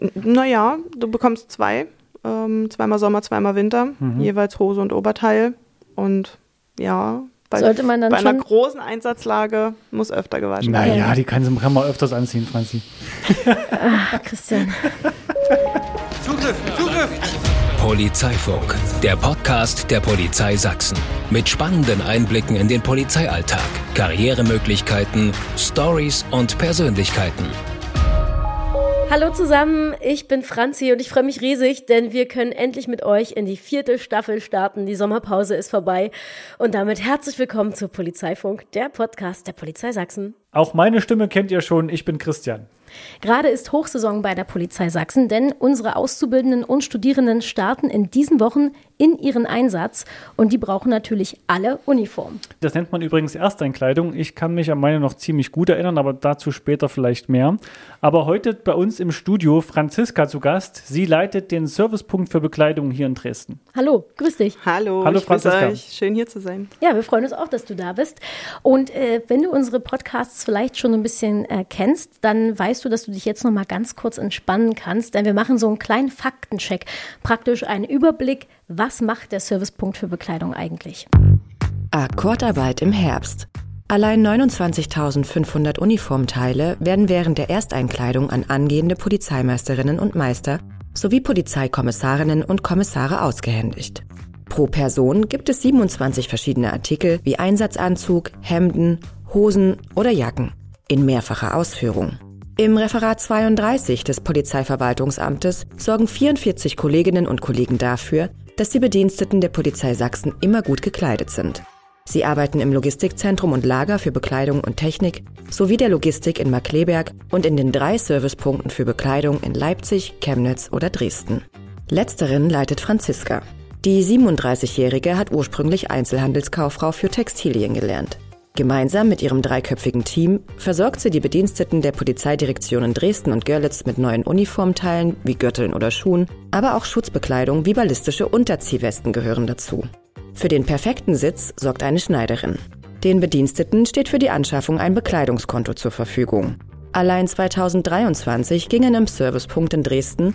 Naja, du bekommst zweimal Sommer, zweimal Winter, jeweils Hose und Oberteil. Und ja, sollte man dann bei einer schon großen Einsatzlage muss öfter gewaschen werden. Naja, die kann man öfters anziehen, Franzi. Ach, Christian. Zugriff! Polizeifunk, der Podcast der Polizei Sachsen. Mit spannenden Einblicken in den Polizeialltag, Karrieremöglichkeiten, Stories und Persönlichkeiten. Hallo zusammen, ich bin Franzi und ich freue mich riesig, denn wir können endlich mit euch in die 4. Staffel starten. Die Sommerpause ist vorbei und damit herzlich willkommen zu Polizeifunk, der Podcast der Polizei Sachsen. Auch meine Stimme kennt ihr schon, ich bin Christian. Gerade ist Hochsaison bei der Polizei Sachsen, denn unsere Auszubildenden und Studierenden starten in diesen Wochen in ihren Einsatz und die brauchen natürlich alle Uniform. Das nennt man übrigens Ersteinkleidung. Ich kann mich an meine noch ziemlich gut erinnern, aber dazu später vielleicht mehr. Aber heute bei uns im Studio Franziska zu Gast. Sie leitet den Servicepunkt für Bekleidung hier in Dresden. Hallo, grüß dich. Hallo, ich Franziska. Grüße euch. Schön hier zu sein. Ja, wir freuen uns auch, dass du da bist. Und wenn du unsere Podcasts vielleicht schon ein bisschen kennst, dann weißt du, dass du dich jetzt noch mal ganz kurz entspannen kannst, denn wir machen so einen kleinen Faktencheck, praktisch einen Überblick, was macht der Servicepunkt für Bekleidung eigentlich? Akkordarbeit im Herbst. Allein 29.500 Uniformteile werden während der Ersteinkleidung an angehende Polizeimeisterinnen und Meister sowie Polizeikommissarinnen und Kommissare ausgehändigt. Pro Person gibt es 27 verschiedene Artikel wie Einsatzanzug, Hemden, Hosen oder Jacken in mehrfacher Ausführung. Im Referat 32 des Polizeiverwaltungsamtes sorgen 44 Kolleginnen und Kollegen dafür, dass die Bediensteten der Polizei Sachsen immer gut gekleidet sind. Sie arbeiten im Logistikzentrum und Lager für Bekleidung und Technik sowie der Logistik in Markkleeberg und in den 3 Servicepunkten für Bekleidung in Leipzig, Chemnitz oder Dresden. Letzteren leitet Franziska. Die 37-Jährige hat ursprünglich Einzelhandelskauffrau für Textilien gelernt. Gemeinsam mit ihrem 3-köpfigen Team versorgt sie die Bediensteten der Polizeidirektionen Dresden und Görlitz mit neuen Uniformteilen wie Gürteln oder Schuhen, aber auch Schutzbekleidung wie ballistische Unterziehwesten gehören dazu. Für den perfekten Sitz sorgt eine Schneiderin. Den Bediensteten steht für die Anschaffung ein Bekleidungskonto zur Verfügung. Allein 2023 gingen im Servicepunkt in Dresden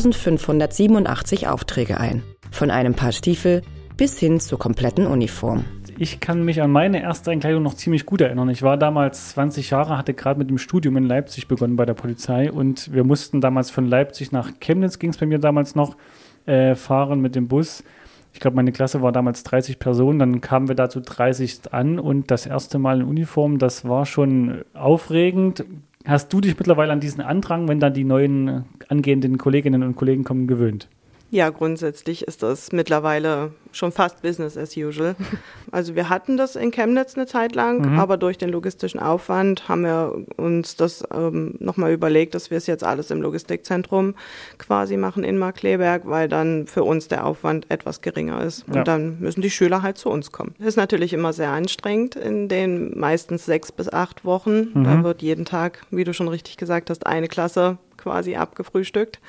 3.587 Aufträge ein. Von einem Paar Stiefel bis hin zur kompletten Uniform. Ich kann mich an meine Ersteinkleidung noch ziemlich gut erinnern. Ich war damals 20 Jahre, hatte gerade mit dem Studium in Leipzig begonnen bei der Polizei und wir mussten damals von Leipzig nach Chemnitz, ging es bei mir damals noch, fahren mit dem Bus. Ich glaube, meine Klasse war damals 30 Personen, dann kamen wir da zu 30 an und das erste Mal in Uniform, das war schon aufregend. Hast du dich mittlerweile an diesen Andrang, wenn dann die neuen angehenden Kolleginnen und Kollegen kommen, gewöhnt? Ja, grundsätzlich ist das mittlerweile schon fast Business as usual. Also wir hatten das in Chemnitz eine Zeit lang, aber durch den logistischen Aufwand haben wir uns das nochmal überlegt, dass wir es jetzt alles im Logistikzentrum quasi machen in Markkleeberg, weil dann für uns der Aufwand etwas geringer ist. Und dann müssen die Schüler halt zu uns kommen. Das ist natürlich immer sehr anstrengend in den meistens 6 bis 8 Wochen. Da wird jeden Tag, wie du schon richtig gesagt hast, eine Klasse quasi abgefrühstückt.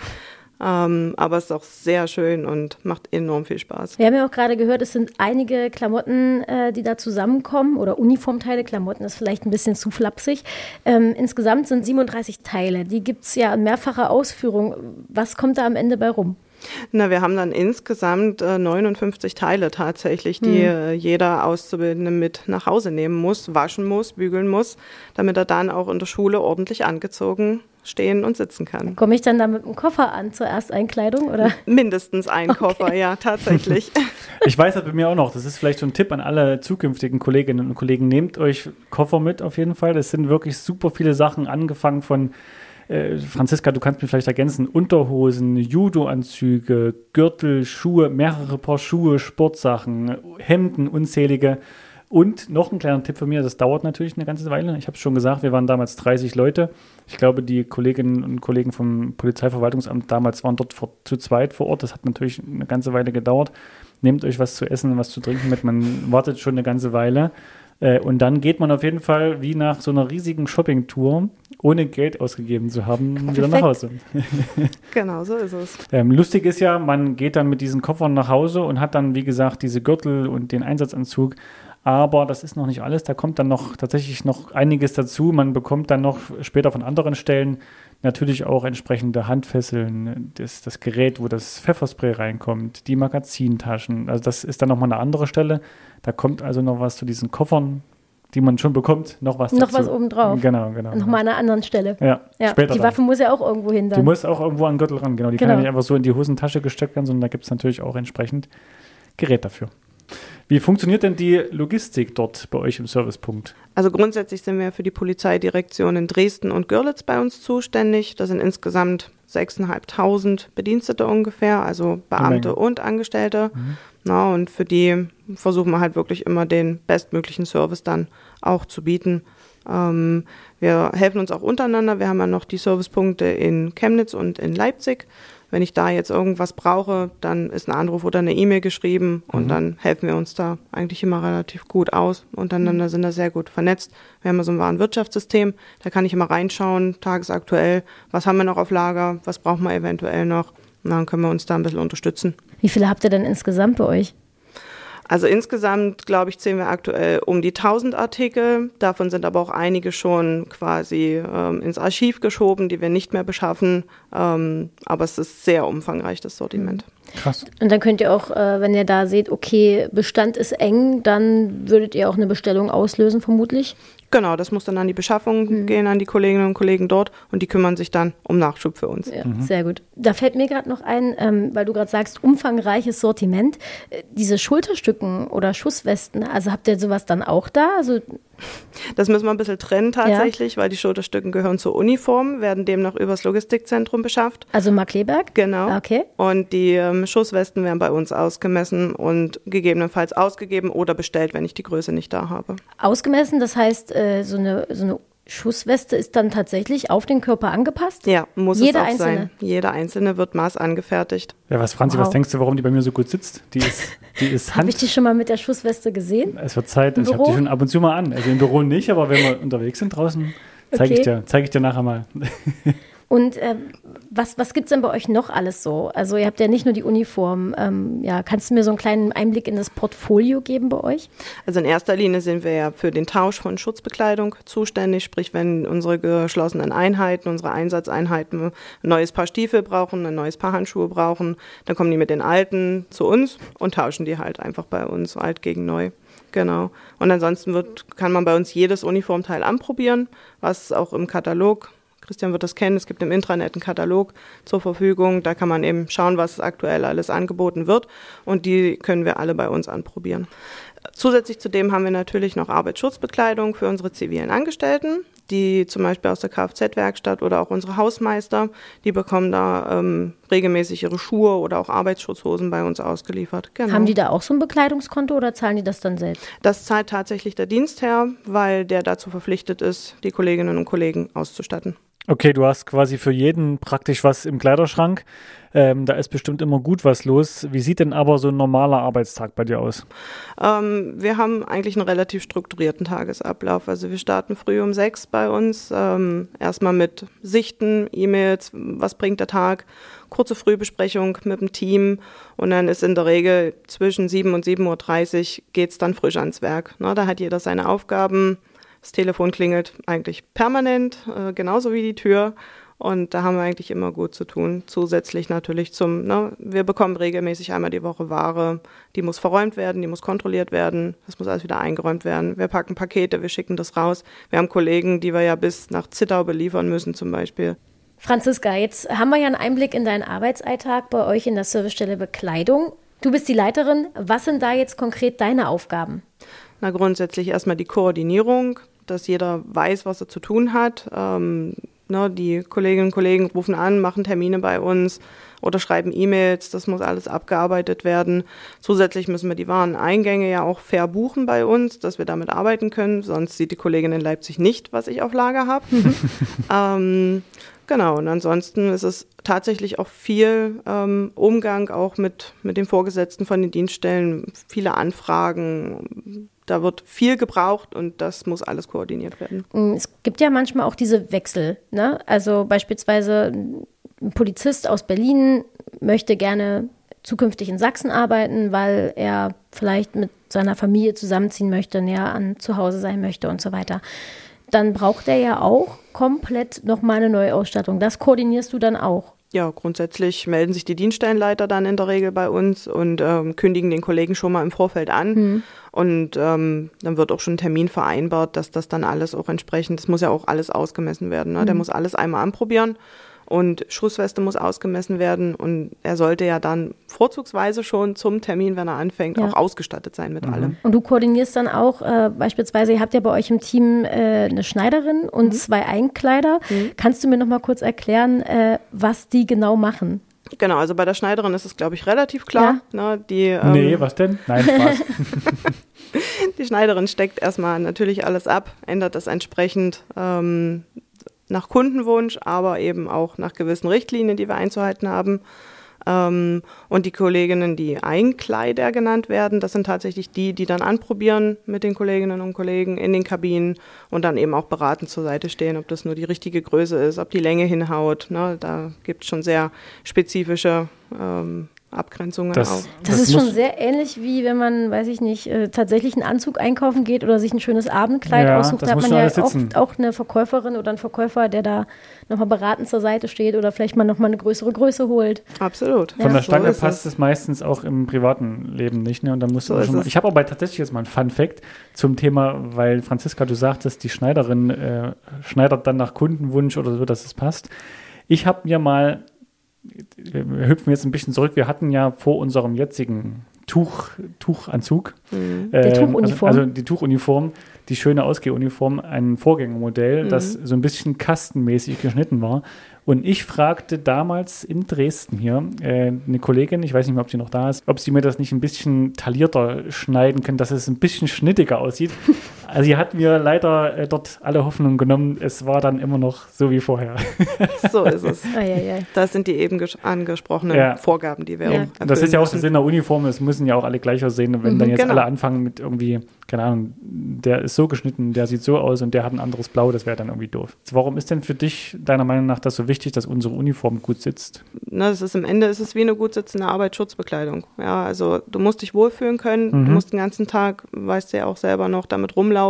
Aber es ist auch sehr schön und macht enorm viel Spaß. Wir haben ja auch gerade gehört, es sind einige Klamotten, die da zusammenkommen oder Uniformteile. Klamotten ist vielleicht ein bisschen zu flapsig. Insgesamt sind 37 Teile. Die gibt es ja in mehrfacher Ausführung. Was kommt da am Ende bei rum? Na, wir haben dann insgesamt 59 Teile tatsächlich, die jeder Auszubildende mit nach Hause nehmen muss, waschen muss, bügeln muss, damit er dann auch in der Schule ordentlich angezogen stehen und sitzen kann. Komme ich dann da mit einem Koffer an zur Ersteinkleidung, oder? Mindestens ein Koffer, ja, tatsächlich. Ich weiß das bei mir auch noch, das ist vielleicht so ein Tipp an alle zukünftigen Kolleginnen und Kollegen, nehmt euch Koffer mit auf jeden Fall, das sind wirklich super viele Sachen, angefangen von Franziska, du kannst mich vielleicht ergänzen, Unterhosen, Judo-Anzüge, Gürtel, Schuhe, mehrere Paar Schuhe, Sportsachen, Hemden, unzählige. Und noch ein kleiner Tipp von mir, das dauert natürlich eine ganze Weile. Ich habe es schon gesagt, wir waren damals 30 Leute. Ich glaube, die Kolleginnen und Kollegen vom Polizeiverwaltungsamt damals waren dort zu zweit vor Ort. Das hat natürlich eine ganze Weile gedauert. Nehmt euch was zu essen und was zu trinken mit. Man wartet schon eine ganze Weile. Und dann geht man auf jeden Fall wie nach so einer riesigen Shoppingtour, ohne Geld ausgegeben zu haben, wieder nach Hause. Genau, so ist es. Lustig ist ja, man geht dann mit diesen Koffern nach Hause und hat dann, wie gesagt, diese Gürtel und den Einsatzanzug. Aber das ist noch nicht alles, da kommt dann noch tatsächlich noch einiges dazu. Man bekommt dann noch später von anderen Stellen Natürlich auch entsprechende Handfesseln, das Gerät, wo das Pfefferspray reinkommt, die Magazintaschen. Also das ist dann nochmal eine andere Stelle. Da kommt also noch was zu diesen Koffern, die man schon bekommt, noch was dazu. Noch was obendrauf. Genau. Nochmal an einer anderen Stelle. Ja, später die dann. Waffe muss ja auch irgendwo hin dann. Die muss auch irgendwo an den Gürtel ran, genau. Die kann ja nicht einfach so in die Hosentasche gesteckt werden, sondern da gibt es natürlich auch entsprechend Gerät dafür. Wie funktioniert denn die Logistik dort bei euch im Servicepunkt? Also grundsätzlich sind wir für die Polizeidirektion in Dresden und Görlitz bei uns zuständig. Das sind insgesamt 6.500 Bedienstete ungefähr, also Beamte und Angestellte. Na, und für die versuchen wir halt wirklich immer den bestmöglichen Service dann auch zu bieten. Wir helfen uns auch untereinander. Wir haben ja noch die Servicepunkte in Chemnitz und in Leipzig. Wenn ich da jetzt irgendwas brauche, dann ist ein Anruf oder eine E-Mail geschrieben und dann helfen wir uns da eigentlich immer relativ gut aus. Untereinander sind da sehr gut vernetzt. Wir haben ja so ein Warenwirtschaftssystem, da kann ich immer reinschauen, tagesaktuell, was haben wir noch auf Lager, was brauchen wir eventuell noch. Und dann können wir uns da ein bisschen unterstützen. Wie viele habt ihr denn insgesamt bei euch? Also insgesamt, glaube ich, zählen wir aktuell um die 1000 Artikel. Davon sind aber auch einige schon quasi ins Archiv geschoben, die wir nicht mehr beschaffen. Aber es ist sehr umfangreich, das Sortiment. Krass. Und dann könnt ihr auch, wenn ihr da seht, okay, Bestand ist eng, dann würdet ihr auch eine Bestellung auslösen, vermutlich? Genau, das muss dann an die Beschaffung gehen, an die Kolleginnen und Kollegen dort und die kümmern sich dann um Nachschub für uns. Ja, sehr gut. Da fällt mir gerade noch ein, weil du gerade sagst, umfangreiches Sortiment. Diese Schulterstücken oder Schusswesten, also habt ihr sowas dann auch da? Also das müssen wir ein bisschen trennen tatsächlich, weil die Schulterstücken gehören zur Uniform, werden demnach übers Logistikzentrum beschafft. Also Markkleeberg? Genau. Okay. Und die Schusswesten werden bei uns ausgemessen und gegebenenfalls ausgegeben oder bestellt, wenn ich die Größe nicht da habe. Ausgemessen, das heißt, so eine Schussweste ist dann tatsächlich auf den Körper angepasst? Ja, muss Jede es auch einzelne? sein. Jeder einzelne wird maßangefertigt. Ja, Franzi, was denkst du, warum die bei mir so gut sitzt? Die ist Habe ich die schon mal mit der Schussweste gesehen? Es wird Zeit, ich habe die schon ab und zu mal an. Also im Büro nicht, aber wenn wir unterwegs sind draußen, zeige ich dir nachher mal. Und was gibt es denn bei euch noch alles so? Also ihr habt ja nicht nur die Uniform. Kannst du mir so einen kleinen Einblick in das Portfolio geben bei euch? Also in erster Linie sind wir ja für den Tausch von Schutzbekleidung zuständig. Sprich, wenn unsere geschlossenen Einheiten, unsere Einsatzeinheiten ein neues Paar Stiefel brauchen, ein neues Paar Handschuhe brauchen, dann kommen die mit den alten zu uns und tauschen die halt einfach bei uns, alt gegen neu. Genau. Und ansonsten kann man bei uns jedes Uniformteil anprobieren, was auch im Katalog, Christian wird das kennen, es gibt im Intranet einen Katalog zur Verfügung, da kann man eben schauen, was aktuell alles angeboten wird und die können wir alle bei uns anprobieren. Zusätzlich zu dem haben wir natürlich noch Arbeitsschutzbekleidung für unsere zivilen Angestellten, die zum Beispiel aus der Kfz-Werkstatt oder auch unsere Hausmeister, die bekommen da regelmäßig ihre Schuhe oder auch Arbeitsschutzhosen bei uns ausgeliefert. Genau. Haben die da auch so ein Bekleidungskonto oder zahlen die das dann selbst? Das zahlt tatsächlich der Dienstherr, weil der dazu verpflichtet ist, die Kolleginnen und Kollegen auszustatten. Okay, du hast quasi für jeden praktisch was im Kleiderschrank. Da ist bestimmt immer gut was los. Wie sieht denn aber so ein normaler Arbeitstag bei dir aus? Wir haben eigentlich einen relativ strukturierten Tagesablauf. Also wir starten früh um 6 bei uns. Erstmal mit Sichten, E-Mails, was bringt der Tag, kurze Frühbesprechung mit dem Team und dann ist in der Regel zwischen 7 und 7.30 Uhr geht's dann frisch ans Werk. Da hat jeder seine Aufgaben. Das Telefon klingelt eigentlich permanent, genauso wie die Tür. Und da haben wir eigentlich immer gut zu tun. Zusätzlich natürlich wir bekommen regelmäßig einmal die Woche Ware. Die muss verräumt werden, die muss kontrolliert werden. Das muss alles wieder eingeräumt werden. Wir packen Pakete, wir schicken das raus. Wir haben Kollegen, die wir ja bis nach Zittau beliefern müssen zum Beispiel. Franziska, jetzt haben wir ja einen Einblick in deinen Arbeitsalltag bei euch in der Servicestelle Bekleidung. Du bist die Leiterin. Was sind da jetzt konkret deine Aufgaben? Na, grundsätzlich erstmal die Koordinierung, dass jeder weiß, was er zu tun hat. Die Kolleginnen und Kollegen rufen an, machen Termine bei uns oder schreiben E-Mails. Das muss alles abgearbeitet werden. Zusätzlich müssen wir die Wareneingänge ja auch fair buchen bei uns, dass wir damit arbeiten können. Sonst sieht die Kollegin in Leipzig nicht, was ich auf Lager habe. Genau, und ansonsten ist es tatsächlich auch viel Umgang auch mit den Vorgesetzten von den Dienststellen, viele Anfragen. Da wird viel gebraucht und das muss alles koordiniert werden. Es gibt ja manchmal auch diese Wechsel, ne? Also beispielsweise ein Polizist aus Berlin möchte gerne zukünftig in Sachsen arbeiten, weil er vielleicht mit seiner Familie zusammenziehen möchte, näher an zu Hause sein möchte und so weiter. dann braucht er ja auch komplett nochmal eine neue Ausstattung. Das koordinierst du dann auch? Ja, grundsätzlich melden sich die Dienststellenleiter dann in der Regel bei uns und kündigen den Kollegen schon mal im Vorfeld an. Und dann wird auch schon ein Termin vereinbart, dass das dann alles auch entsprechend, das muss ja auch alles ausgemessen werden. Ne? Der muss alles einmal anprobieren und Schussweste muss ausgemessen werden und er sollte ja dann vorzugsweise schon zum Termin, wenn er anfängt, auch ausgestattet sein mit allem. Und du koordinierst dann auch beispielsweise, ihr habt ja bei euch im Team eine Schneiderin und 2 Einkleider. Kannst du mir noch mal kurz erklären, was die genau machen? Genau, also bei der Schneiderin ist es, glaube ich, relativ klar. Ja. Ne, nee, was denn? Nein, Spaß. Die Schneiderin steckt erstmal natürlich alles ab, ändert das entsprechend nach Kundenwunsch, aber eben auch nach gewissen Richtlinien, die wir einzuhalten haben. Und die Kolleginnen, die Einkleider genannt werden, das sind tatsächlich die dann anprobieren mit den Kolleginnen und Kollegen in den Kabinen und dann eben auch beratend zur Seite stehen, ob das nur die richtige Größe ist, ob die Länge hinhaut. Ne? Da gibt es schon sehr spezifische Abgrenzungen auch. Das ist schon sehr ähnlich, wie wenn man, weiß ich nicht, tatsächlich einen Anzug einkaufen geht oder sich ein schönes Abendkleid aussucht. Da hat man ja oft auch eine Verkäuferin oder einen Verkäufer, der da nochmal beratend zur Seite steht oder vielleicht mal nochmal eine größere Größe holt. Absolut. Von der Stange passt es meistens auch im privaten Leben nicht. Ne? Und dann musst du schon mal, ich habe aber tatsächlich jetzt mal einen Fun-Fact zum Thema, weil Franziska, du sagtest, die Schneiderin schneidert dann nach Kundenwunsch oder so, dass es passt. Ich habe mir mal, wir hüpfen jetzt ein bisschen zurück, wir hatten ja vor unserem jetzigen Tuchanzug, Die Tuchuniform. Also die Tuchuniform, die schöne Ausgehuniform, ein Vorgängermodell, das so ein bisschen kastenmäßig geschnitten war. Und ich fragte damals in Dresden hier eine Kollegin, ich weiß nicht mehr, ob sie noch da ist, ob sie mir das nicht ein bisschen taillierter schneiden können, dass es ein bisschen schnittiger aussieht. Also sie hat mir leider dort alle Hoffnung genommen. Es war dann immer noch so wie vorher. So ist es. Das sind die eben angesprochenen Vorgaben, die wir erfüllen Das ist ja auch müssen. der Sinn der Uniform. Es müssen ja auch alle gleich aussehen. Und wenn dann jetzt alle anfangen mit irgendwie, keine Ahnung, der ist so geschnitten, der sieht so aus und der hat ein anderes Blau, das wäre dann irgendwie doof. Warum ist denn für dich, deiner Meinung nach, das so wichtig, dass unsere Uniform gut sitzt? Na, das ist am Ende ist es wie eine gut sitzende Arbeitsschutzbekleidung. Ja, also du musst dich wohlfühlen können, du musst den ganzen Tag, weißt du ja auch selber noch, damit rumlaufen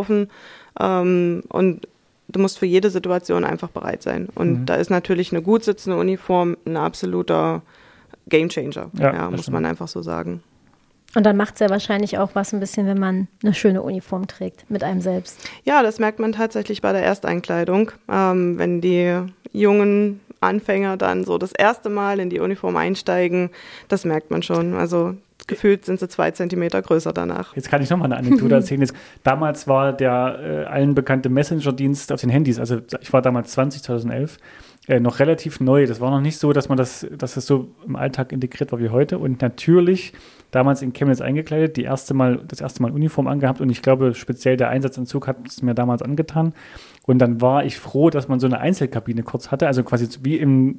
und du musst für jede Situation einfach bereit sein. Und da ist natürlich eine gut sitzende Uniform ein absoluter Gamechanger, muss man einfach so sagen. Und dann macht es ja wahrscheinlich auch was ein bisschen, wenn man eine schöne Uniform trägt mit einem selbst. Ja, das merkt man tatsächlich bei der Ersteinkleidung. Wenn die jungen Anfänger dann so das erste Mal in die Uniform einsteigen, das merkt man schon. Also gefühlt sind sie 2 Zentimeter größer danach. Jetzt kann ich nochmal eine Anekdote erzählen. Damals war der allen bekannte Messenger-Dienst auf den Handys, also ich war damals 2011, noch relativ neu. Das war noch nicht so, dass das so im Alltag integriert war wie heute. Und natürlich damals in Chemnitz eingekleidet, das erste Mal Uniform angehabt und ich glaube, speziell der Einsatzanzug hat es mir damals angetan. Und dann war ich froh, dass man so eine Einzelkabine kurz hatte, also quasi wie im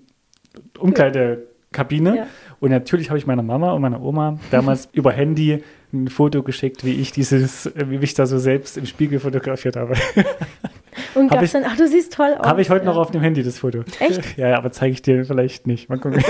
Umkleidekabine. Ja. Und natürlich habe ich meiner Mama und meiner Oma damals über Handy ein Foto geschickt, wie ich da so selbst im Spiegel fotografiert habe. Und gab es dann, du siehst toll aus. Habe ich heute noch auf dem Handy, das Foto. Echt? Ja, aber zeige ich dir vielleicht nicht. Mal gucken.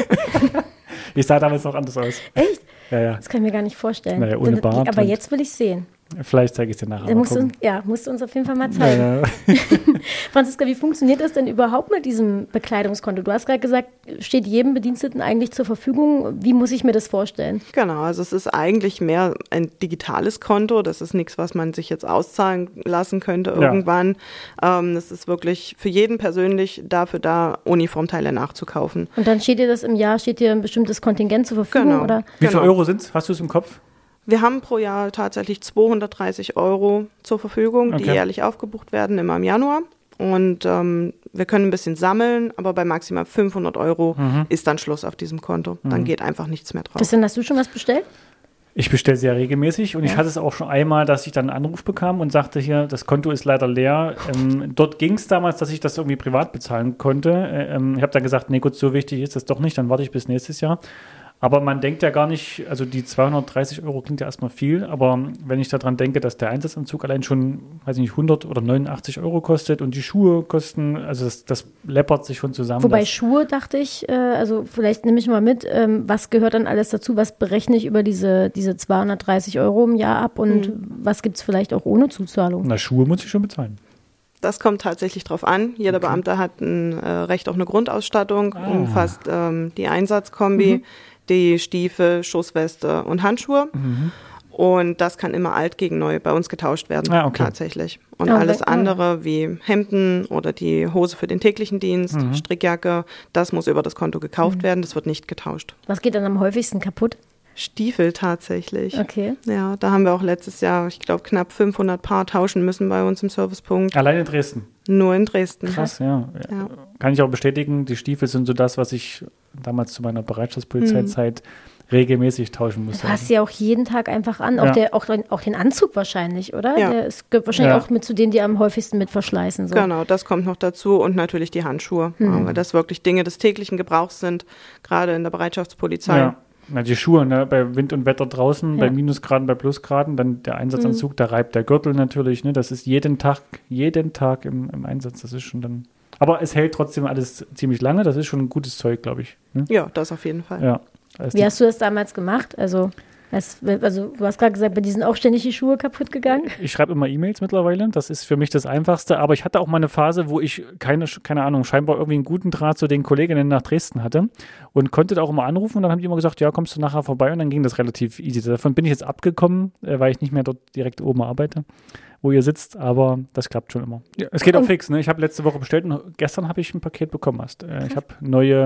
Ich sah damals noch anders aus. Echt? Ja. Das kann ich mir gar nicht vorstellen. Naja, ohne Bart. Aber jetzt will ich sehen. Vielleicht zeige ich es dir nachher. Musst du uns auf jeden Fall mal zeigen. Ja. Franziska, wie funktioniert das denn überhaupt mit diesem Bekleidungskonto? Du hast gerade gesagt, steht jedem Bediensteten eigentlich zur Verfügung. Wie muss ich mir das vorstellen? Genau, also es ist eigentlich mehr ein digitales Konto. Das ist nichts, was man sich jetzt auszahlen lassen könnte irgendwann. Das ist wirklich für jeden persönlich dafür da, Uniformteile nachzukaufen. Und dann steht dir ein bestimmtes Kontingent zur Verfügung? Genau. Oder? Wie viel Euro sind es? Hast du es im Kopf? Wir haben pro Jahr tatsächlich 230 € zur Verfügung, die jährlich aufgebucht werden, immer im Januar. Und wir können ein bisschen sammeln, aber bei maximal 500 € ist dann Schluss auf diesem Konto. Dann geht einfach nichts mehr drauf. Christian, hast du schon was bestellt? Ich bestelle sehr regelmäßig und ich hatte es auch schon einmal, dass ich dann einen Anruf bekam und sagte hier, das Konto ist leider leer. Dort ging es damals, dass ich das irgendwie privat bezahlen konnte. Ich habe dann gesagt, nee gut, so wichtig ist das doch nicht, dann warte ich bis nächstes Jahr. Aber man denkt ja gar nicht, also die 230 € klingt ja erstmal viel, aber wenn ich daran denke, dass der Einsatzanzug allein schon, weiß ich nicht, 100 oder 89 € kostet und die Schuhe kosten, also das läppert sich schon zusammen. Wobei Schuhe dachte ich, also vielleicht nehme ich mal mit, was gehört dann alles dazu, was berechne ich über diese 230 € im Jahr ab und was gibt es vielleicht auch ohne Zuzahlung? Na, Schuhe muss ich schon bezahlen. Das kommt tatsächlich drauf an. Jeder Beamte hat ein Recht auf eine Grundausstattung, umfasst die Einsatzkombi, die Stiefel, Schussweste und Handschuhe. Und das kann immer alt gegen neu bei uns getauscht werden, tatsächlich. Und alles andere wie Hemden oder die Hose für den täglichen Dienst, Strickjacke, das muss über das Konto gekauft werden, das wird nicht getauscht. Was geht dann am häufigsten kaputt? Stiefel tatsächlich. Okay. Ja, da haben wir auch letztes Jahr, ich glaube, knapp 500 Paar tauschen müssen bei uns im Servicepunkt. Allein in Dresden? Nur in Dresden. Krass, ja. Kann ich auch bestätigen, die Stiefel sind so das, was ich damals zu meiner Bereitschaftspolizeizeit regelmäßig tauschen musste. Du hast ja auch jeden Tag einfach an, auch den Anzug wahrscheinlich, oder? Ja. Der gehört wahrscheinlich auch mit zu denen, die am häufigsten mit verschleißen. So. Genau, das kommt noch dazu und natürlich die Handschuhe, weil das wirklich Dinge des täglichen Gebrauchs sind, gerade in der Bereitschaftspolizei. Ja. Na, die Schuhe, ne, bei Wind und Wetter draußen, bei Minusgraden, bei Plusgraden, dann der Einsatzanzug, da reibt der Gürtel natürlich, ne, das ist jeden Tag im Einsatz, das ist schon dann, aber es hält trotzdem alles ziemlich lange, das ist schon ein gutes Zeug, glaube ich. Ne? Ja, das auf jeden Fall. Ja. Wie hast du das damals gemacht? Also du hast gerade gesagt, bei dir sind auch ständig die Schuhe kaputt gegangen. Ich schreibe immer E-Mails mittlerweile, das ist für mich das Einfachste, aber ich hatte auch mal eine Phase, wo ich keine Ahnung, scheinbar irgendwie einen guten Draht zu den Kolleginnen nach Dresden hatte und konnte da auch immer anrufen und dann haben die immer gesagt, ja, kommst du nachher vorbei und dann ging das relativ easy. Davon bin ich jetzt abgekommen, weil ich nicht mehr dort direkt oben arbeite, wo ihr sitzt, aber das klappt schon immer. Ja, es geht auch fix, ne? Ich habe letzte Woche bestellt und gestern habe ich ein Paket bekommen. Ich habe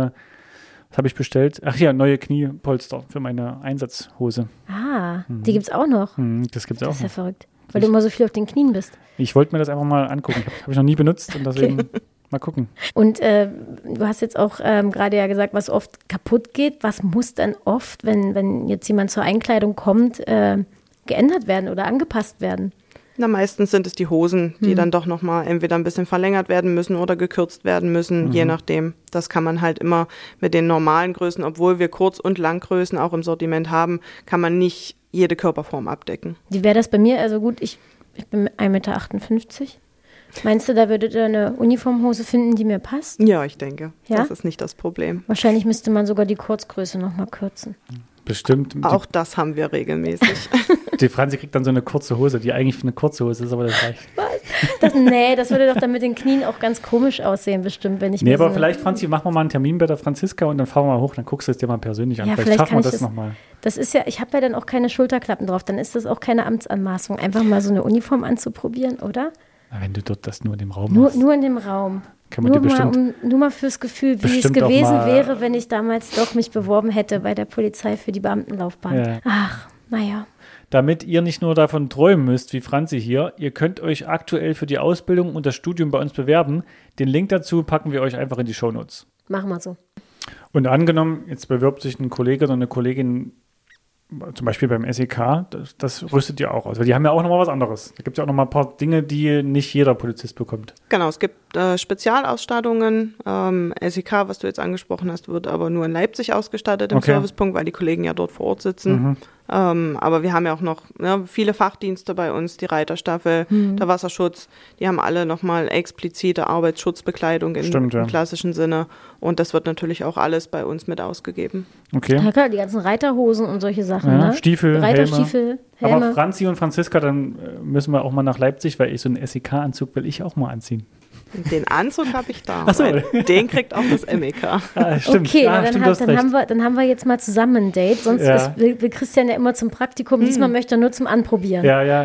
was habe ich bestellt? Ach ja, neue Kniepolster für meine Einsatzhose. Die gibt's auch noch. Das gibt's auch. Das ist ja verrückt, weil du immer so viel auf den Knien bist. Ich wollte mir das einfach mal angucken. Habe ich noch nie benutzt und deswegen mal gucken. Und du hast jetzt auch gerade ja gesagt, was oft kaputt geht. Was muss dann oft, wenn jetzt jemand zur Einkleidung kommt, geändert werden oder angepasst werden? Na, meistens sind es die Hosen, die dann doch nochmal entweder ein bisschen verlängert werden müssen oder gekürzt werden müssen, je nachdem. Das kann man halt immer mit den normalen Größen, obwohl wir Kurz- und Langgrößen auch im Sortiment haben, kann man nicht jede Körperform abdecken. Wie wäre das bei mir? Also gut, ich bin 1,58 Meter. Meinst du, da würdet ihr eine Uniformhose finden, die mir passt? Ja, ich denke. Ja? Das ist nicht das Problem. Wahrscheinlich müsste man sogar die Kurzgröße nochmal kürzen. Bestimmt. Auch das haben wir regelmäßig. Die Franzi kriegt dann so eine kurze Hose, die eigentlich für eine kurze Hose ist, aber das reicht. Das würde doch dann mit den Knien auch ganz komisch aussehen, bestimmt, wenn ich Nee, aber vielleicht, Franzi, machen wir mal einen Termin bei der Franziska und dann fahren wir mal hoch, dann guckst du es dir mal persönlich an. Ja, vielleicht schaffen wir das nochmal. Das ist ja, ich habe ja dann auch keine Schulterklappen drauf, dann ist das auch keine Amtsanmaßung, einfach mal so eine Uniform anzuprobieren, oder? Na, wenn du dort das nur in dem Raum machst. Nur in dem Raum. Kann man Nur mal fürs Gefühl, wie es gewesen wäre, wenn ich damals doch mich beworben hätte bei der Polizei für die Beamtenlaufbahn. Ja. Ach, naja. Damit ihr nicht nur davon träumen müsst, wie Franzi hier, ihr könnt euch aktuell für die Ausbildung und das Studium bei uns bewerben. Den Link dazu packen wir euch einfach in die Shownotes. Machen wir so. Und angenommen, jetzt bewirbt sich ein Kollege oder eine Kollegin zum Beispiel beim SEK, das rüstet ihr auch aus. Weil die haben ja auch nochmal was anderes. Da gibt es ja auch nochmal ein paar Dinge, die nicht jeder Polizist bekommt. Genau, es gibt Spezialausstattungen. SEK, was du jetzt angesprochen hast, wird aber nur in Leipzig ausgestattet im Servicepunkt, weil die Kollegen ja dort vor Ort sitzen. Aber wir haben ja auch noch viele Fachdienste bei uns, die Reiterstaffel, der Wasserschutz, die haben alle nochmal explizite Arbeitsschutzbekleidung im klassischen Sinne. Und das wird natürlich auch alles bei uns mit ausgegeben. Okay. Ja klar, die ganzen Reiterhosen und solche Sachen. Ja, ne? Stiefel, Reiterstiefel, Helme. Aber Franzi und Franziska, dann müssen wir auch mal nach Leipzig, weil so einen SEK-Anzug will ich auch mal anziehen. Den Anzug habe ich da. Ach so. Den kriegt auch das MEK. Ah, stimmt. Okay, stimmt, dann haben wir jetzt mal zusammen ein Date. Sonst will Christian ja immer zum Praktikum. Diesmal möchte er nur zum Anprobieren.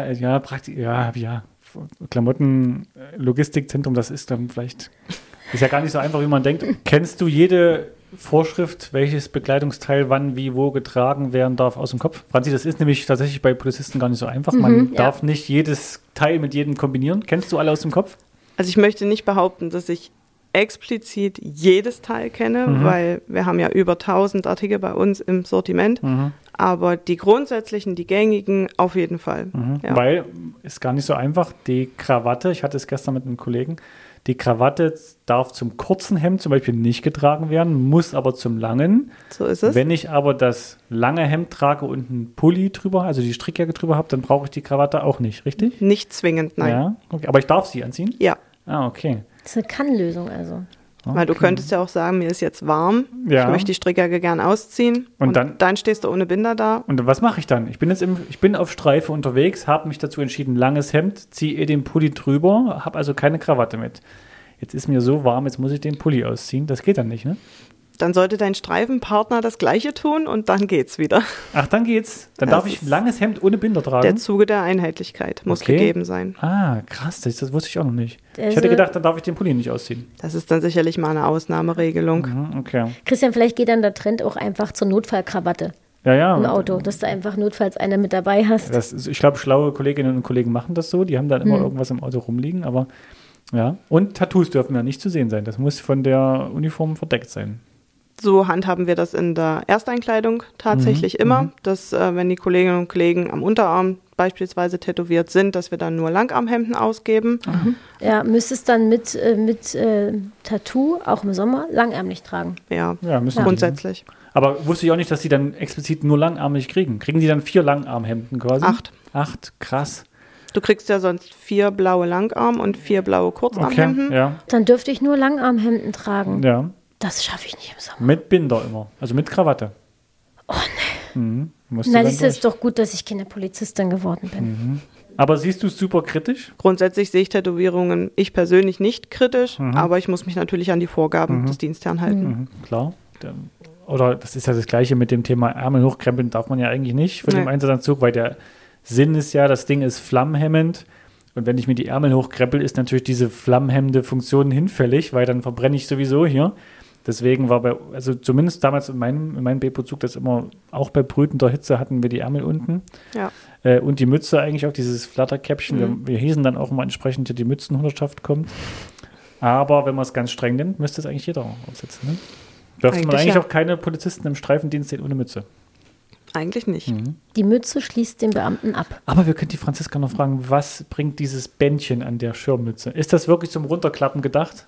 Ja. Klamotten, Logistikzentrum, das ist dann vielleicht, ist ja gar nicht so einfach, wie man denkt. Kennst du jede Vorschrift, welches Bekleidungsteil wann, wie, wo getragen werden darf, aus dem Kopf? Franzi, das ist nämlich tatsächlich bei Polizisten gar nicht so einfach. Man darf nicht jedes Teil mit jedem kombinieren. Kennst du alle aus dem Kopf? Also ich möchte nicht behaupten, dass ich explizit jedes Teil kenne, weil wir haben ja über 1000 Artikel bei uns im Sortiment, aber die grundsätzlichen, die gängigen auf jeden Fall. Ja. Weil, ist gar nicht so einfach, die Krawatte, ich hatte es gestern mit einem Kollegen, die Krawatte darf zum kurzen Hemd zum Beispiel nicht getragen werden, muss aber zum langen. So ist es. Wenn ich aber das lange Hemd trage und einen Pulli drüber, also die Strickjacke drüber habe, dann brauche ich die Krawatte auch nicht, richtig? Nicht zwingend, nein. Ja, okay. Aber ich darf sie anziehen? Ja. Ah, okay. Das ist eine Kann-Lösung also. Okay. Weil du könntest ja auch sagen, mir ist jetzt warm, ich möchte die Strickjacke gern ausziehen und dann stehst du ohne Binder da. Und was mache ich dann? Ich bin auf Streife unterwegs, habe mich dazu entschieden, langes Hemd, ziehe den Pulli drüber, habe also keine Krawatte mit. Jetzt ist mir so warm, jetzt muss ich den Pulli ausziehen. Das geht dann nicht, ne? Dann sollte dein Streifenpartner das Gleiche tun und dann geht's wieder. Ach, dann geht's. Dann darf ich ein langes Hemd ohne Binder tragen? Der Zuge der Einheitlichkeit muss gegeben sein. Ah, krass, das wusste ich auch noch nicht. Ich hätte gedacht, dann darf ich den Pulli nicht ausziehen. Das ist dann sicherlich mal eine Ausnahmeregelung. Okay. Christian, vielleicht geht dann der Trend auch einfach zur Notfallkrawatte. Ja. Im Auto, dass du einfach notfalls eine mit dabei hast. Ich glaube, schlaue Kolleginnen und Kollegen machen das so. Die haben dann immer irgendwas im Auto rumliegen, aber ja. Und Tattoos dürfen ja nicht zu sehen sein. Das muss von der Uniform verdeckt sein. So handhaben wir das in der Ersteinkleidung tatsächlich immer, dass wenn die Kolleginnen und Kollegen am Unterarm beispielsweise tätowiert sind, dass wir dann nur Langarmhemden ausgeben. Ja, müsstest dann mit Tattoo auch im Sommer langärmlich tragen. Ja grundsätzlich. Aber wusste ich auch nicht, dass die dann explizit nur langarmig kriegen. Kriegen die dann 4 Langarmhemden quasi? 8, krass. Du kriegst ja sonst 4 blaue Langarm- und 4 blaue Kurzarmhemden. Okay, ja. Dann dürfte ich nur Langarmhemden tragen. Ja. Das schaffe ich nicht im Sommer. Mit Binder immer, also mit Krawatte. Oh nee. Na, das ist doch gut, dass ich keine Polizistin geworden bin. Aber siehst du es super kritisch? Grundsätzlich sehe ich Tätowierungen, ich persönlich nicht kritisch, aber ich muss mich natürlich an die Vorgaben des Dienstherrn halten. Klar. Oder das ist ja das Gleiche mit dem Thema Ärmel hochkrempeln, darf man ja eigentlich nicht von dem Einsatzanzug, weil der Sinn ist ja, das Ding ist flammenhemmend. Und wenn ich mir die Ärmel hochkrempel, ist natürlich diese flammenhemmende Funktion hinfällig, weil dann verbrenne ich sowieso hier. Deswegen war also zumindest damals in meinem Bepo-Zug, das immer, auch bei brütender Hitze hatten wir die Ärmel unten. Ja. Und die Mütze eigentlich auch, dieses Flatterkäppchen. Wir hießen dann auch immer entsprechend, die Mützenhundertschaft kommt. Aber wenn man es ganz streng nimmt, müsste es eigentlich jeder aufsetzen. Ne? Dürfte man eigentlich auch keine Polizisten im Streifendienst sehen ohne Mütze? Eigentlich nicht. Die Mütze schließt den Beamten ab. Aber wir können die Franziska noch fragen, was bringt dieses Bändchen an der Schirmmütze? Ist das wirklich zum Runterklappen gedacht?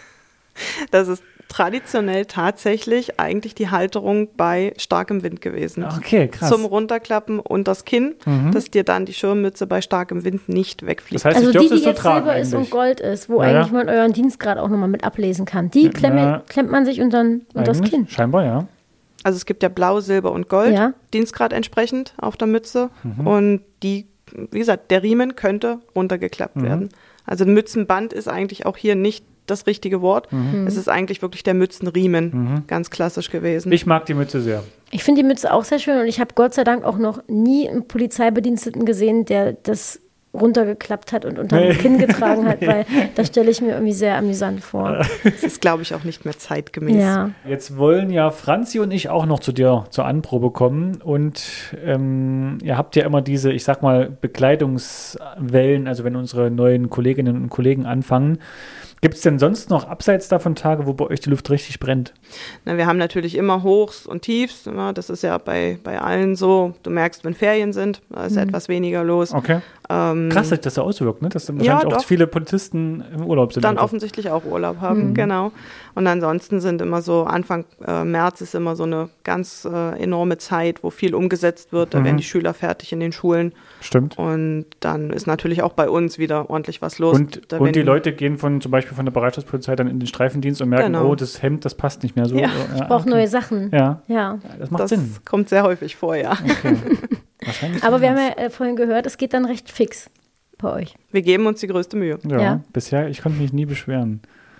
Das ist traditionell tatsächlich eigentlich die Halterung bei starkem Wind gewesen. Okay, krass. Zum Runterklappen und das Kinn, dass dir dann die Schirmmütze bei starkem Wind nicht wegfliegt. Das heißt, also die jetzt tragen, Silber ist und Gold ist, wo eigentlich man euren Dienstgrad auch nochmal mit ablesen kann. Die klemmt man sich unter das Kinn. Scheinbar, ja. Also es gibt ja Blau, Silber und Gold, Dienstgrad entsprechend auf der Mütze. Und die, wie gesagt, der Riemen könnte runtergeklappt werden. Also ein Mützenband ist eigentlich auch hier nicht das richtige Wort. Es ist eigentlich wirklich der Mützenriemen, ganz klassisch gewesen. Ich mag die Mütze sehr. Ich finde die Mütze auch sehr schön und ich habe Gott sei Dank auch noch nie einen Polizeibediensteten gesehen, der das runtergeklappt hat und unter dem Kinn getragen hat, weil das stelle ich mir irgendwie sehr amüsant vor. Das ist, glaube ich, auch nicht mehr zeitgemäß. Ja. Jetzt wollen ja Franzi und ich auch noch zu dir zur Anprobe kommen und ihr habt ja immer diese, ich sag mal, Bekleidungswellen, also wenn unsere neuen Kolleginnen und Kollegen anfangen. Gibt es denn sonst noch abseits davon Tage, wo bei euch die Luft richtig brennt? Na, wir haben natürlich immer Hochs und Tiefs. Ja, das ist ja bei allen so. Du merkst, wenn Ferien sind, da ist etwas weniger los. Okay. Krass, dass sich das so auswirkt, ne? Dass dann wahrscheinlich auch viele Polizisten im Urlaub sind. Dann offensichtlich auch Urlaub haben, genau. Und ansonsten sind immer so, Anfang März ist immer so eine ganz enorme Zeit, wo viel umgesetzt wird. Da werden die Schüler fertig in den Schulen. Stimmt. Und dann ist natürlich auch bei uns wieder ordentlich was los. Und die Leute gehen zum Beispiel von der Bereitschaftspolizei dann in den Streifendienst und merken, oh, das Hemd, das passt nicht mehr so. Ja. Ich brauche neue Sachen. Ja. Das macht Sinn. Das kommt sehr häufig vor, ja. Okay. Wahrscheinlich. Aber wir haben ja vorhin gehört, es geht dann recht fix bei euch. Wir geben uns die größte Mühe. Ja. Bisher, ich konnte mich nie beschweren.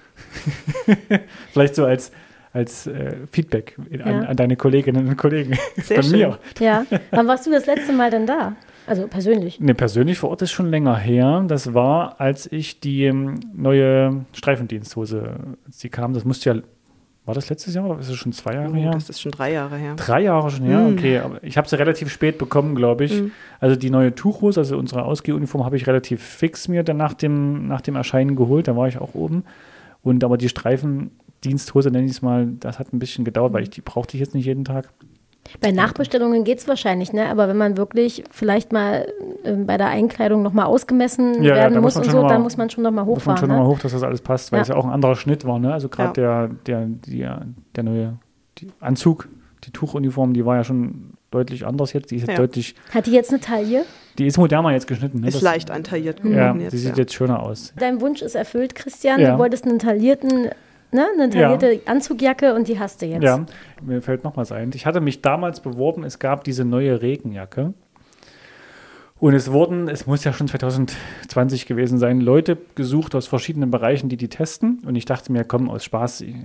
Vielleicht so als Feedback an deine Kolleginnen und Kollegen. Sehr schön. Mir. Ja. Wann warst du das letzte Mal denn da? Also persönlich? Ne, persönlich vor Ort ist schon länger her. Das war, als ich die neue Streifendiensthose, als die kam, das musste ja, war das letztes Jahr oder ist es schon 2 Jahre her? Das ist schon 3 Jahre her. 3 Jahre schon her? Okay, aber ich habe sie relativ spät bekommen, glaube ich. Also die neue Tuchhose, also unsere Ausgehuniform, habe ich relativ fix mir dann nach dem Erscheinen geholt. Da war ich auch oben. Aber die Streifendiensthose, nenne ich es mal, das hat ein bisschen gedauert, weil die brauchte ich jetzt nicht jeden Tag. Bei Nachbestellungen geht es wahrscheinlich, ne? Aber wenn man wirklich vielleicht mal bei der Einkleidung nochmal ausgemessen werden muss und so, dann muss man schon nochmal hochfahren. Muss man schon nochmal hoch, dass das alles passt, weil es ja auch ein anderer Schnitt war, ne? Also gerade der neue Anzug, die Tuchuniform, die war ja schon deutlich anders jetzt. Die ist jetzt deutlich. Hat die jetzt eine Taille? Die ist moderner jetzt geschnitten. Ne? Ist leicht antailliert geworden jetzt. Die sieht jetzt schöner aus. Dein Wunsch ist erfüllt, Christian. Du wolltest einen taillierten eine taillierte Anzugjacke und die hast du jetzt. Ja, mir fällt noch was ein. Ich hatte mich damals beworben, es gab diese neue Regenjacke. Und es muss ja schon 2020 gewesen sein, Leute gesucht aus verschiedenen Bereichen, die testen. Und ich dachte mir, komm, aus Spaß, ich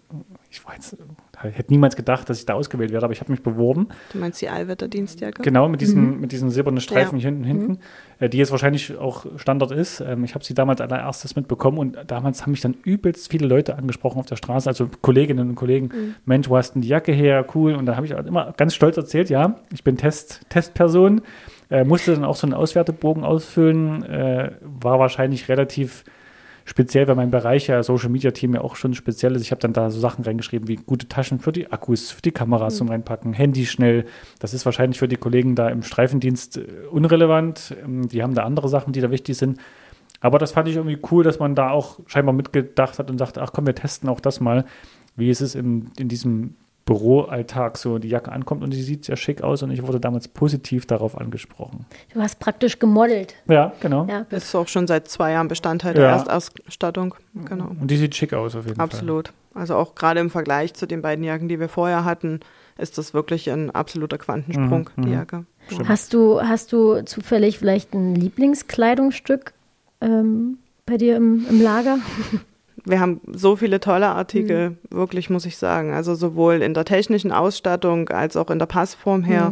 hätte niemals gedacht, dass ich da ausgewählt werde, aber ich habe mich beworben. Du meinst die Allwetterdienstjacke? Genau, mit diesen silbernen Streifen hier hinten, die jetzt wahrscheinlich auch Standard ist. Ich habe sie damals allererstes mitbekommen und damals haben mich dann übelst viele Leute angesprochen auf der Straße, also Kolleginnen und Kollegen, Mensch, wo hast denn die Jacke her, cool. Und da habe ich auch immer ganz stolz erzählt, ja, ich bin Testperson. Musste dann auch so einen Auswertebogen ausfüllen, war wahrscheinlich relativ speziell, weil mein Bereich ja Social Media Team ja auch schon speziell ist. Ich habe dann da so Sachen reingeschrieben wie gute Taschen für die Akkus, für die Kameras zum Reinpacken, Handy schnell. Das ist wahrscheinlich für die Kollegen da im Streifendienst unrelevant. Die haben da andere Sachen, die da wichtig sind. Aber das fand ich irgendwie cool, dass man da auch scheinbar mitgedacht hat und sagte, ach komm, wir testen auch das mal, wie es ist in diesem Büroalltag so die Jacke ankommt und die sieht sehr schick aus und ich wurde damals positiv darauf angesprochen. Du hast praktisch gemodelt. Ja, genau. Ja. Das ist auch schon seit 2 Jahren Bestandteil der Erstausstattung. Genau. Und die sieht schick aus auf jeden Fall. Absolut. Also auch gerade im Vergleich zu den beiden Jacken, die wir vorher hatten, ist das wirklich ein absoluter Quantensprung, die Jacke. Stimmt. Hast du zufällig vielleicht ein Lieblingskleidungsstück bei dir im Lager? Wir haben so viele tolle Artikel, wirklich, muss ich sagen. Also sowohl in der technischen Ausstattung als auch in der Passform her.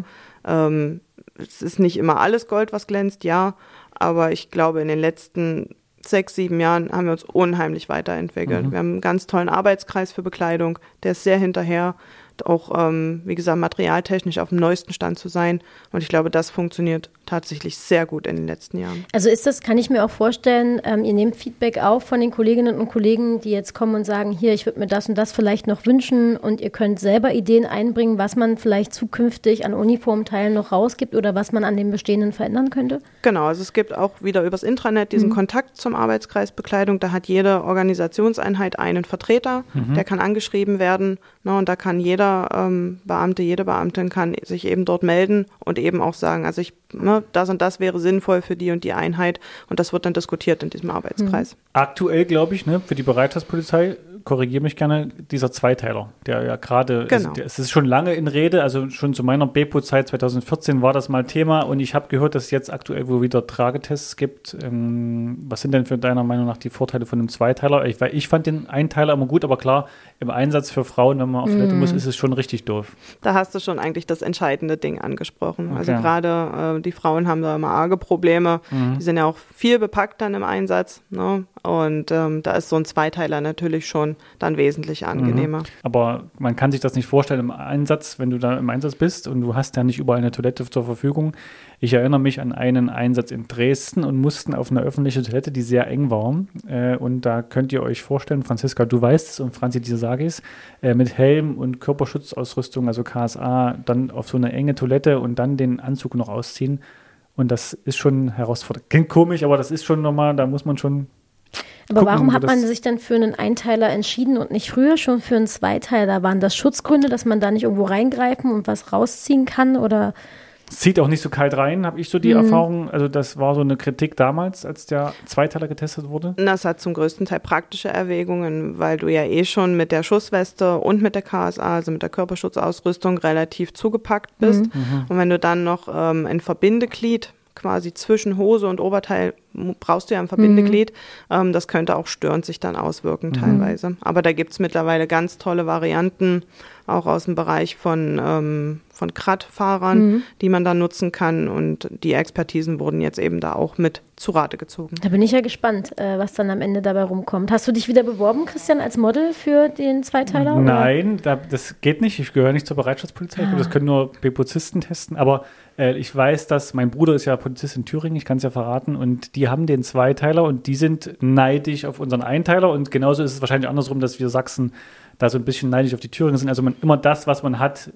Es ist nicht immer alles Gold, was glänzt, ja. Aber ich glaube, in den letzten 6, 7 Jahren haben wir uns unheimlich weiterentwickelt. Wir haben einen ganz tollen Arbeitskreis für Bekleidung. Der ist sehr hinterher, auch, wie gesagt, materialtechnisch auf dem neuesten Stand zu sein. Und ich glaube, das funktioniert tatsächlich sehr gut in den letzten Jahren. Also kann ich mir auch vorstellen, ihr nehmt Feedback auf von den Kolleginnen und Kollegen, die jetzt kommen und sagen, hier, ich würde mir das und das vielleicht noch wünschen und ihr könnt selber Ideen einbringen, was man vielleicht zukünftig an Uniformteilen noch rausgibt oder was man an dem Bestehenden verändern könnte? Genau, also es gibt auch wieder übers Intranet diesen Kontakt zum Arbeitskreis Bekleidung. Da hat jede Organisationseinheit einen Vertreter, der kann angeschrieben werden, ne, und da kann jeder Beamte, jede Beamtin kann sich eben dort melden und eben auch sagen, also das und das wäre sinnvoll für die und die Einheit und das wird dann diskutiert in diesem Arbeitskreis. Aktuell, glaube ich, für die Bereitschaftspolizei, korrigiere mich gerne, dieser Zweiteiler, der ja gerade, genau. Es ist schon lange in Rede, also schon zu meiner Bepo-Zeit 2014 war das mal Thema und ich habe gehört, dass es jetzt aktuell wohl wieder Tragetests gibt. Was sind denn für deiner Meinung nach die Vorteile von einem Zweiteiler? Weil ich fand den Einteiler immer gut, aber klar, im Einsatz für Frauen, wenn man auf Toilette muss, ist es schon richtig doof. Da hast du schon eigentlich das entscheidende Ding angesprochen. Okay. Also gerade die Frauen haben da immer arge Probleme. Die sind ja auch viel bepackt dann im Einsatz, ne? Und da ist so ein Zweiteiler natürlich schon dann wesentlich angenehmer. Aber man kann sich das nicht vorstellen im Einsatz, wenn du da im Einsatz bist und du hast ja nicht überall eine Toilette zur Verfügung. Ich erinnere mich an einen Einsatz in Dresden und mussten auf eine öffentliche Toilette, die sehr eng war. Und da könnt ihr euch vorstellen, Franziska, du weißt es und Franzi, die sage ich es, mit Helm und Körperschutzausrüstung, also KSA, dann auf so eine enge Toilette und dann den Anzug noch ausziehen. Und das ist schon herausfordernd. Klingt komisch, aber das ist schon nochmal, da muss man schon. Aber warum hat man sich dann für einen Einteiler entschieden und nicht früher schon für einen Zweiteiler? Waren das Schutzgründe, dass man da nicht irgendwo reingreifen und was rausziehen kann? Oder? Es zieht auch nicht so kalt rein, habe ich so die Erfahrung. Also das war so eine Kritik damals, als der Zweiteiler getestet wurde. Das hat zum größten Teil praktische Erwägungen, weil du ja schon mit der Schussweste und mit der KSA, also mit der Körperschutzausrüstung, relativ zugepackt bist. Und wenn du dann noch ein Verbindeglied quasi zwischen Hose und Oberteil brauchst du ja ein Verbindeglied. Das könnte auch störend sich dann auswirken teilweise. Aber da gibt es mittlerweile ganz tolle Varianten, auch aus dem Bereich von Krat-Fahrern, die man dann nutzen kann. Und die Expertisen wurden jetzt eben da auch mit zu Rate gezogen. Da bin ich ja gespannt, was dann am Ende dabei rumkommt. Hast du dich wieder beworben, Christian, als Model für den Zweiteiler? Nein, das geht nicht. Ich gehöre nicht zur Bereitschaftspolizei. Das können nur Polizisten testen. Aber ich weiß, dass mein Bruder ist ja Polizist in Thüringen, ich kann es ja verraten, und die haben den Zweiteiler und die sind neidisch auf unseren Einteiler. Und genauso ist es wahrscheinlich andersrum, dass wir Sachsen da so ein bisschen neidisch auf die Thüringer sind. Also immer das, was man hat,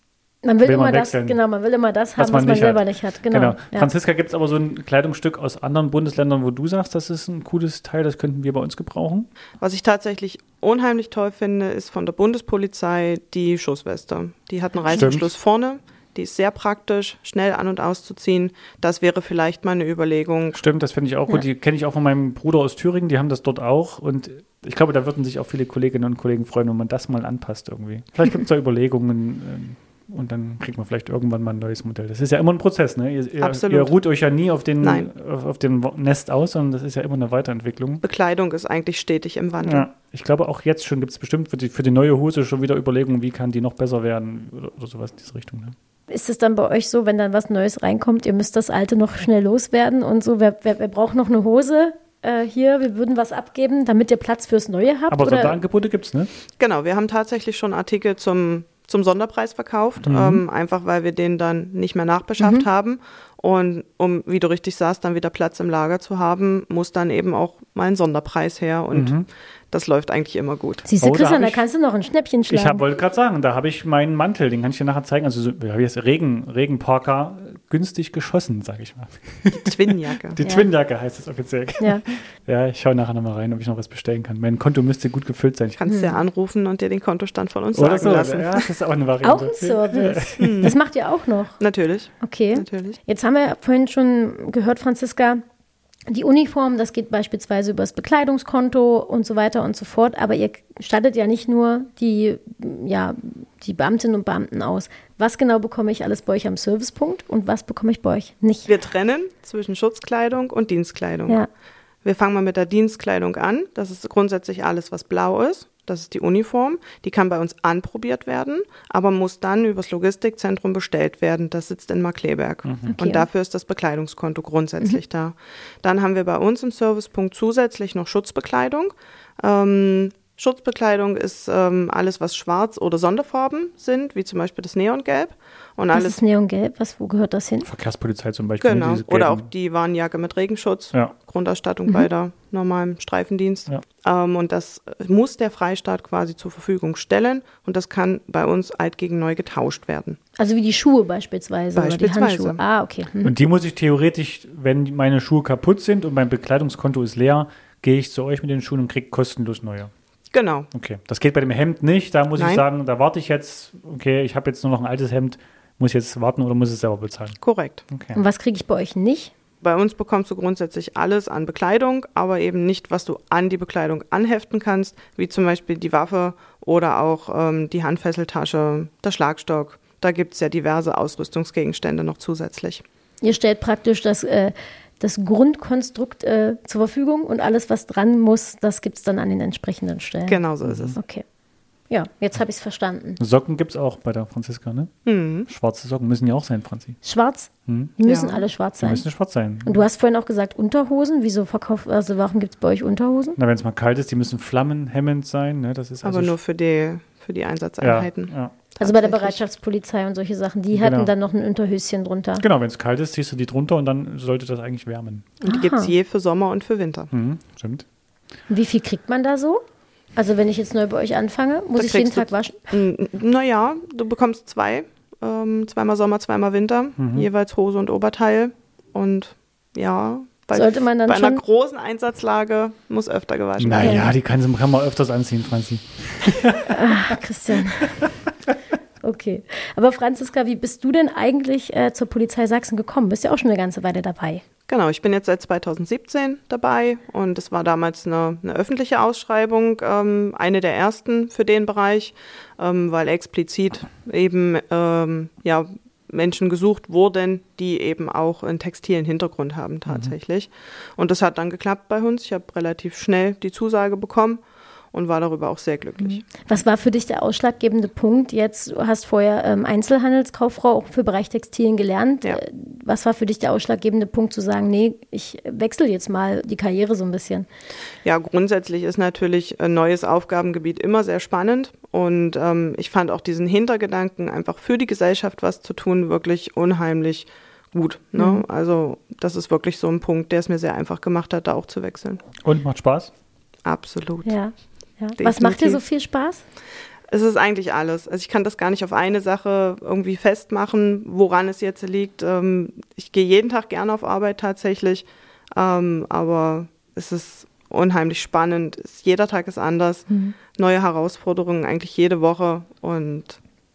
man will immer das haben, was man selber nicht hat. Genau. Ja. Franziska, gibt es aber so ein Kleidungsstück aus anderen Bundesländern, wo du sagst, das ist ein cooles Teil, das könnten wir bei uns gebrauchen? Was ich tatsächlich unheimlich toll finde, ist von der Bundespolizei die Schussweste. Die hat einen Reißverschluss vorne. die ist sehr praktisch, schnell an- und auszuziehen. Das wäre vielleicht mal eine Überlegung. Stimmt, das finde ich auch gut. Die kenne ich auch von meinem Bruder aus Thüringen, die haben das dort auch. Und ich glaube, da würden sich auch viele Kolleginnen und Kollegen freuen, wenn man das mal anpasst irgendwie. Vielleicht gibt es da Überlegungen und dann kriegt man vielleicht irgendwann mal ein neues Modell. Das ist ja immer ein Prozess, ne? Ihr ruht euch ja nie auf dem Nest aus, sondern das ist ja immer eine Weiterentwicklung. Bekleidung ist eigentlich stetig im Wandel. Ja, ich glaube auch jetzt schon gibt es bestimmt für die neue Hose schon wieder Überlegungen, wie kann die noch besser werden oder sowas in diese Richtung. Ne? Ist es dann bei euch so, wenn dann was Neues reinkommt, ihr müsst das Alte noch schnell loswerden und so, wer braucht noch eine Hose? Hier, wir würden was abgeben, damit ihr Platz fürs Neue habt? Aber Sonderangebote gibt es, ne? Genau, wir haben tatsächlich schon Artikel zum Sonderpreis verkauft, einfach weil wir den dann nicht mehr nachbeschafft haben. Und um, wie du richtig sagst, dann wieder Platz im Lager zu haben, muss dann eben auch mal ein Sonderpreis her und das läuft eigentlich immer gut. Siehst du, Christian, da kannst du noch ein Schnäppchen schlagen. Ich wollte gerade sagen, da habe ich meinen Mantel, den kann ich dir nachher zeigen. Also so, habe ich jetzt Regenparker günstig geschossen, sage ich mal. Die Twinjacke. Die Twinjacke heißt es offiziell. Ja. Ja, ich schaue nachher nochmal rein, ob ich noch was bestellen kann. Mein Konto müsste gut gefüllt sein. Kannst du ja anrufen und dir den Kontostand von uns sagen lassen. Ja, das ist auch eine Variante. Auch ein Service. Das macht ihr auch noch? Natürlich. Okay. Natürlich. Jetzt haben wir vorhin schon gehört, Franziska, die Uniform, das geht beispielsweise über das Bekleidungskonto und so weiter und so fort. Aber ihr stattet ja nicht nur die Beamtinnen und Beamten aus. Was genau bekomme ich alles bei euch am Servicepunkt und was bekomme ich bei euch nicht? Wir trennen zwischen Schutzkleidung und Dienstkleidung. Ja. Wir fangen mal mit der Dienstkleidung an. Das ist grundsätzlich alles, was blau ist. Das ist die Uniform. Die kann bei uns anprobiert werden, aber muss dann übers Logistikzentrum bestellt werden. Das sitzt in Markkleeberg. Okay. Und dafür ist das Bekleidungskonto grundsätzlich da. Dann haben wir bei uns im Servicepunkt zusätzlich noch Schutzbekleidung. Schutzbekleidung ist alles, was schwarz oder Sonderfarben sind, wie zum Beispiel das Neongelb. Und Was ist Neongelb? Wo gehört das hin? Verkehrspolizei zum Beispiel. Genau. Oder auch die Warnjacke mit Regenschutz. Ja. Grundausstattung bei der normalen Streifendienst. Ja. Und das muss der Freistaat quasi zur Verfügung stellen. Und das kann bei uns alt gegen neu getauscht werden. Also wie die Schuhe beispielsweise. Oder die Handschuhe. Ah, okay. Und die muss ich theoretisch, wenn meine Schuhe kaputt sind und mein Bekleidungskonto ist leer, gehe ich zu euch mit den Schuhen und kriege kostenlos neue. Genau. Okay, das geht bei dem Hemd nicht. Da muss Nein. ich sagen, da warte ich jetzt, okay, ich habe jetzt nur noch ein altes Hemd, muss ich jetzt warten oder muss es selber bezahlen? Korrekt. Okay. Und was kriege ich bei euch nicht? Bei uns bekommst du grundsätzlich alles an Bekleidung, aber eben nicht, was du an die Bekleidung anheften kannst, wie zum Beispiel die Waffe oder auch die Handfesseltasche, der Schlagstock. Da gibt es ja diverse Ausrüstungsgegenstände noch zusätzlich. Ihr stellt praktisch das Grundkonstrukt zur Verfügung und alles, was dran muss, das gibt es dann an den entsprechenden Stellen. Genau so ist es. Okay. Ja, jetzt habe ich es verstanden. Socken gibt es auch bei der Franziska, ne? Schwarze Socken müssen ja auch sein, Franzi. Schwarz? Die müssen Ja. alle schwarz Die sein. müssen schwarz sein. Und du hast vorhin auch gesagt, Unterhosen. Warum gibt es bei euch Unterhosen? Na, wenn es mal kalt ist, die müssen flammenhemmend sein, ne? Das ist Aber also nur für die Einsatzeinheiten. ja. Also bei der Tatsächlich. Bereitschaftspolizei und solche Sachen, die hatten Genau. dann noch ein Unterhöschen drunter. Genau, wenn es kalt ist, ziehst du die drunter und dann sollte das eigentlich wärmen. Und die gibt es je für Sommer und für Winter. Stimmt. Wie viel kriegt man da so? Also wenn ich jetzt neu bei euch anfange, muss Da ich jeden kriegst du- Tag waschen? Naja, du bekommst zweimal Sommer, zweimal Winter, jeweils Hose und Oberteil. Und ja, Sollte man dann bei einer schon- großen Einsatzlage muss öfter gewaschen werden. Naja, die kann man öfters anziehen, Franzi. Christian. Okay. Aber Franziska, wie bist du denn eigentlich zur Polizei Sachsen gekommen? Bist ja auch schon eine ganze Weile dabei. Genau, ich bin jetzt seit 2017 dabei und es war damals eine öffentliche Ausschreibung, eine der ersten für den Bereich, weil explizit eben Menschen gesucht wurden, die eben auch einen textilen Hintergrund haben tatsächlich. Und das hat dann geklappt bei uns. Ich habe relativ schnell die Zusage bekommen und war darüber auch sehr glücklich. Was war für dich der ausschlaggebende Punkt? Jetzt, du hast vorher Einzelhandelskauffrau auch für Bereich Textilien gelernt. Ja. Was war für dich der ausschlaggebende Punkt zu sagen, nee, ich wechsle jetzt mal die Karriere so ein bisschen? Ja, grundsätzlich ist natürlich ein neues Aufgabengebiet immer sehr spannend und ich fand auch diesen Hintergedanken, einfach für die Gesellschaft was zu tun, wirklich unheimlich gut. Ne? Also das ist wirklich so ein Punkt, der es mir sehr einfach gemacht hat, da auch zu wechseln. Und macht Spaß? Absolut. Ja. Was macht dir so viel Spaß? Es ist eigentlich alles. Also ich kann das gar nicht auf eine Sache irgendwie festmachen, woran es jetzt liegt. Ich gehe jeden Tag gerne auf Arbeit tatsächlich, aber es ist unheimlich spannend. Jeder Tag ist anders, neue Herausforderungen eigentlich jede Woche und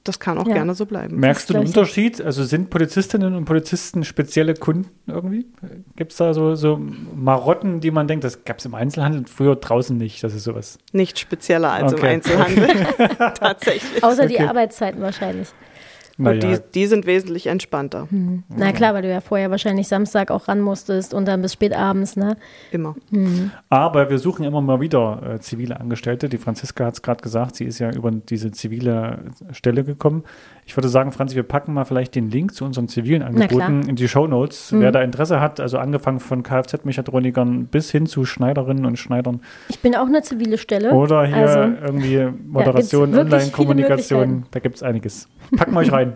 das kann auch gerne so bleiben. Merkst du einen Unterschied? Also sind Polizistinnen und Polizisten spezielle Kunden irgendwie? Gibt es da so Marotten, die man denkt, das gab es im Einzelhandel früher draußen nicht? Das ist sowas. Nicht spezieller als im Einzelhandel. Tatsächlich. Außer die Arbeitszeiten wahrscheinlich. Und die sind wesentlich entspannter. Na klar, weil du ja vorher wahrscheinlich Samstag auch ran musstest und dann bis spät abends, ne? Immer. Aber wir suchen immer mal wieder zivile Angestellte. Die Franziska hat es gerade gesagt, sie ist ja über diese zivile Stelle gekommen. Ich würde sagen, Franzi, wir packen mal vielleicht den Link zu unseren zivilen Angeboten in die Shownotes. Wer da Interesse hat, also angefangen von Kfz-Mechatronikern bis hin zu Schneiderinnen und Schneidern. Ich bin auch eine zivile Stelle. Oder hier irgendwie Moderation, Online-Kommunikation, da gibt es einiges. Packen wir euch rein.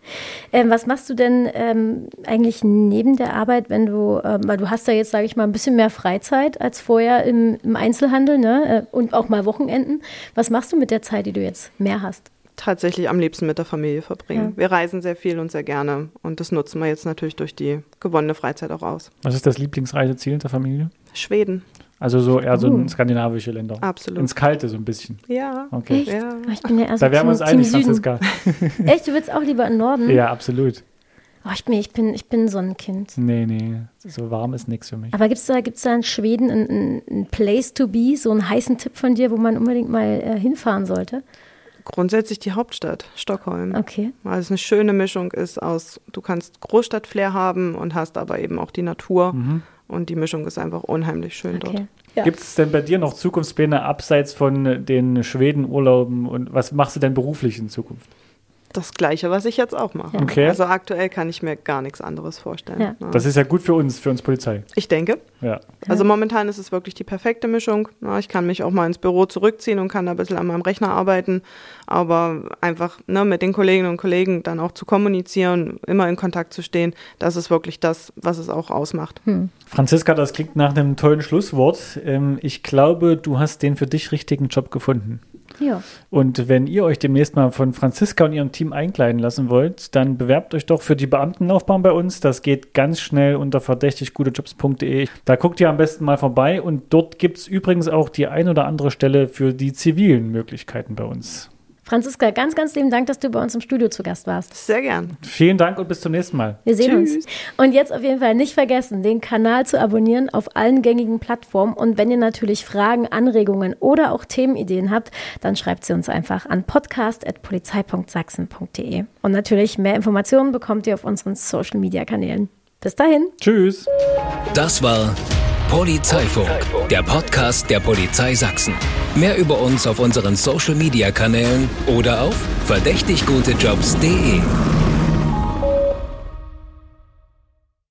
Was machst du denn eigentlich neben der Arbeit, wenn du, weil du hast ja jetzt, sage ich mal, ein bisschen mehr Freizeit als vorher im Einzelhandel, ne? Und auch mal Wochenenden. Was machst du mit der Zeit, die du jetzt mehr hast? Tatsächlich am liebsten mit der Familie verbringen. Wir reisen sehr viel und sehr gerne und das nutzen wir jetzt natürlich durch die gewonnene Freizeit auch aus. Was ist das Lieblingsreiseziel der Familie? Schweden. Also so eher so in skandinavische Länder. Absolut. Ins Kalte so ein bisschen. Ja. Okay. Echt? Ja. Ich bin ja Da wären wir uns einig, Franziska. Echt? Du willst auch lieber im Norden? Ja, absolut. Oh, ich bin Sonnenkind. Nee, so warm ist nichts für mich. Aber gibt's da in Schweden ein Place to be, so einen heißen Tipp von dir, wo man unbedingt mal hinfahren sollte? Grundsätzlich die Hauptstadt, Stockholm. Okay. Weil es eine schöne Mischung ist aus, du kannst Großstadt-Flair haben und hast aber eben auch die Natur. Und die Mischung ist einfach unheimlich schön dort. Ja. Gibt es denn bei dir noch Zukunftspläne abseits von den Schweden-Urlauben und was machst du denn beruflich in Zukunft? Das Gleiche, was ich jetzt auch mache. Okay. Also aktuell kann ich mir gar nichts anderes vorstellen. Ja. Das ist ja gut für uns Polizei. Ich denke. Ja. Also momentan ist es wirklich die perfekte Mischung. Ich kann mich auch mal ins Büro zurückziehen und kann da ein bisschen an meinem Rechner arbeiten. Aber einfach mit den Kolleginnen und Kollegen dann auch zu kommunizieren, immer in Kontakt zu stehen, das ist wirklich das, was es auch ausmacht. Franziska, das klingt nach einem tollen Schlusswort. Ich glaube, du hast den für dich richtigen Job gefunden. Ja. Und wenn ihr euch demnächst mal von Franziska und ihrem Team einkleiden lassen wollt, dann bewerbt euch doch für die Beamtenlaufbahn bei uns. Das geht ganz schnell unter verdächtiggutejobs.de. Da guckt ihr am besten mal vorbei und dort gibt es übrigens auch die ein oder andere Stelle für die zivilen Möglichkeiten bei uns. Franziska, ganz, ganz lieben Dank, dass du bei uns im Studio zu Gast warst. Sehr gern. Vielen Dank und bis zum nächsten Mal. Wir sehen uns. Und jetzt auf jeden Fall nicht vergessen, den Kanal zu abonnieren auf allen gängigen Plattformen. Und wenn ihr natürlich Fragen, Anregungen oder auch Themenideen habt, dann schreibt sie uns einfach an podcast@polizei.sachsen.de. Und natürlich mehr Informationen bekommt ihr auf unseren Social-Media-Kanälen. Bis dahin. Tschüss. Das war Polizeifunk, der Podcast der Polizei Sachsen. Mehr über uns auf unseren Social-Media-Kanälen oder auf verdächtiggutejobs.de.